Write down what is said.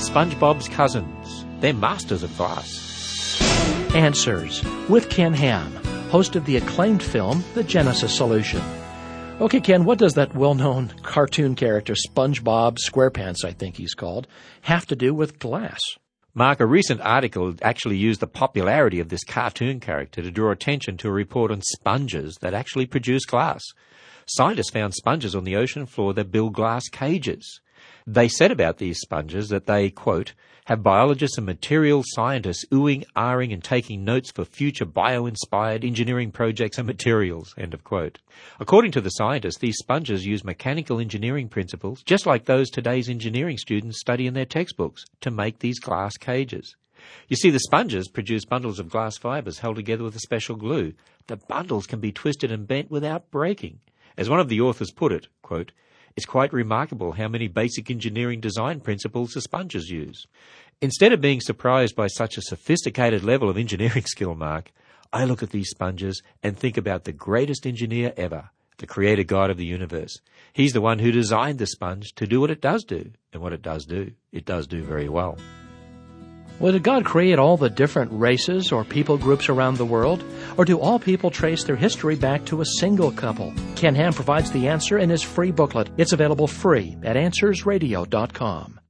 SpongeBob's cousins. They're masters of glass. Answers with Ken Ham, host of the acclaimed film, The Genesis Solution. Okay, Ken, what does that well-known cartoon character, SpongeBob SquarePants, I think he's called, have to do with glass? Mark, a recent article actually used the popularity of this cartoon character to draw attention to a report on sponges that actually produce glass. Scientists found sponges on the ocean floor that build glass cages. They said about these sponges that they, quote, have biologists and material scientists oohing, ahhing, and taking notes for future bio-inspired engineering projects and materials, end of quote. According to the scientists, these sponges use mechanical engineering principles, just like those today's engineering students study in their textbooks, to make these glass cages. You see, the sponges produce bundles of glass fibers held together with a special glue. The bundles can be twisted and bent without breaking. As one of the authors put it, quote, it's quite remarkable how many basic engineering design principles the sponges use. Instead of being surprised by such a sophisticated level of engineering skill, Mark, I look at these sponges and think about the greatest engineer ever, the creator God of the universe. He's the one who designed the sponge to do what it does do. And what it does do very well. Well, did God create all the different races or people groups around the world? Or do all people trace their history back to a single couple? Ken Ham provides the answer in his free booklet. It's available free at AnswersRadio.com.